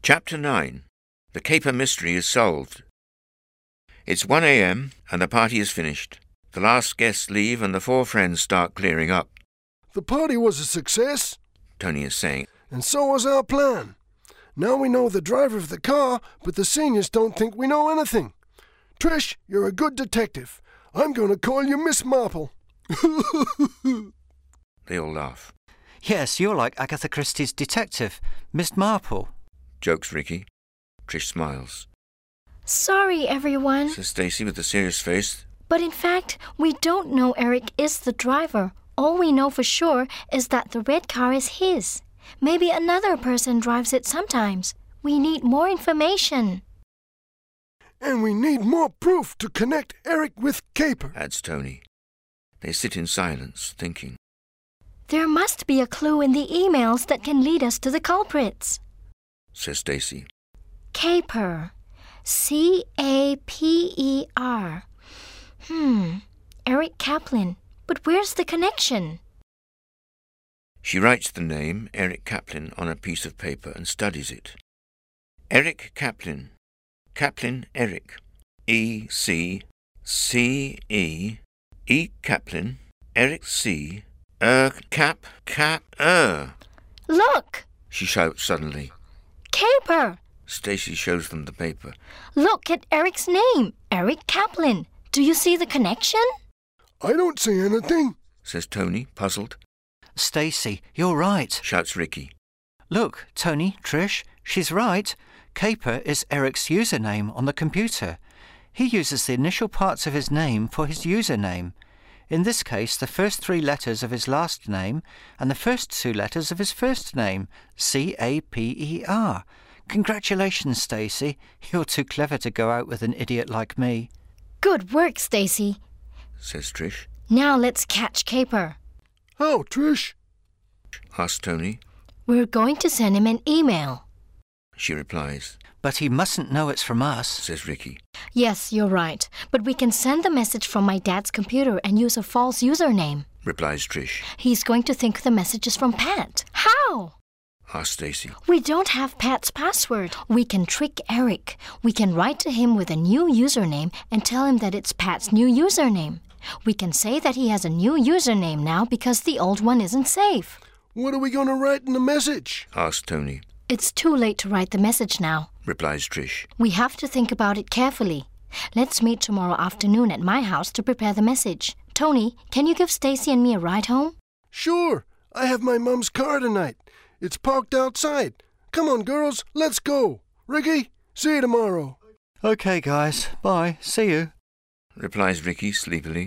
Chapter 9. The Caper mystery is solved. It's 1 a.m. and the party is finished. The last guests leave and the four friends start clearing up. The party was a success, Tony is saying. And so was our plan. Now we know the driver of the car, but the seniors don't think we know anything. Trish, you're a good detective. I'm going to call you Miss Marple. They all laugh. Yes, you're like Agatha Christie's detective, Miss Marple. Jokes Ricky. Trish smiles. Sorry, everyone. Says Stacy with a serious face. But in fact, we don't know Eric is the driver. All we know for sure is that the red car is his. Maybe another person drives it sometimes. We need more information. And we need more proof to connect Eric with Caper, adds Tony. They sit in silence, thinking. There must be a clue in the emails that can lead us to the culprits, says Stacy. Caper. C-A-P-E-R. Eric Kaplan. But where's the connection? She writes the name, Eric Kaplan, on a piece of paper and studies it. Eric Kaplan. Kaplan Eric. E-C-C-E. E. Kaplan. Eric C. Look! She shouts suddenly. Caper! Stacy shows them the paper. Look at Eric's name, Eric Kaplan. Do you see the connection? I don't see anything, says Tony, puzzled. Stacy, you're right, shouts Ricky. Look, Tony, Trish, she's right. Caper is Eric's username on the computer. He uses the initial parts of his name for his username. In this case, the first 3 letters of his last name and the first 2 letters of his first name, C-A-P-E-R. Congratulations, Stacy. You're too clever to go out with an idiot like me. Good work, Stacy, says Trish. Now let's catch Caper. How, Trish? asks Tony. We're going to send him an email, she replies. But he mustn't know it's from us, says Ricky. Yes, you're right. But we can send the message from my dad's computer and use a false username, replies Trish. He's going to think the message is from Pat. How? asks Stacy. We don't have Pat's password. We can trick Eric. We can write to him with a new username and tell him that it's Pat's new username. We can say that he has a new username now because the old one isn't safe. What are we going to write in the message? asks Tony. It's too late to write the message now, replies Trish. We have to think about it carefully. Let's meet tomorrow afternoon at my house to prepare the message. Tony, can you give Stacy and me a ride home? Sure. I have my mum's car tonight. It's parked outside. Come on, girls, let's go. Ricky, see you tomorrow. Okay, guys. Bye. See you, replies Ricky sleepily.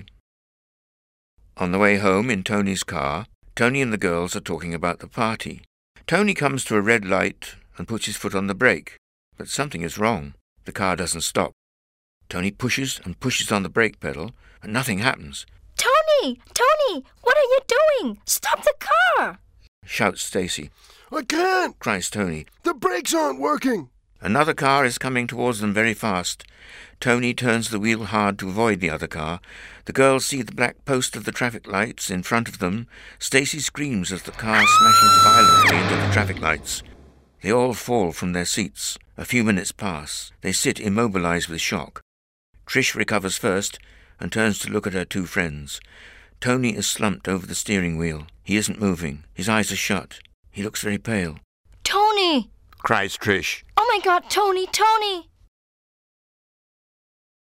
On the way home in Tony's car, Tony and the girls are talking about the party. Tony comes to a red light and puts his foot on the brake, but something is wrong. The car doesn't stop. Tony pushes and pushes on the brake pedal, and nothing happens. Tony! Tony! What are you doing? Stop the car! shouts Stacy. I can't, cries Tony. The brakes aren't working. Another car is coming towards them very fast. Tony turns the wheel hard to avoid the other car. The girls see the black post of the traffic lights in front of them. Stacy screams as the car smashes violently into the traffic lights. They all fall from their seats. A few minutes pass. They sit immobilized with shock. Trish recovers first and turns to look at her 2 friends. Tony is slumped over the steering wheel. He isn't moving. His eyes are shut. He looks very pale. Tony! cries Trish. Oh my God, Tony!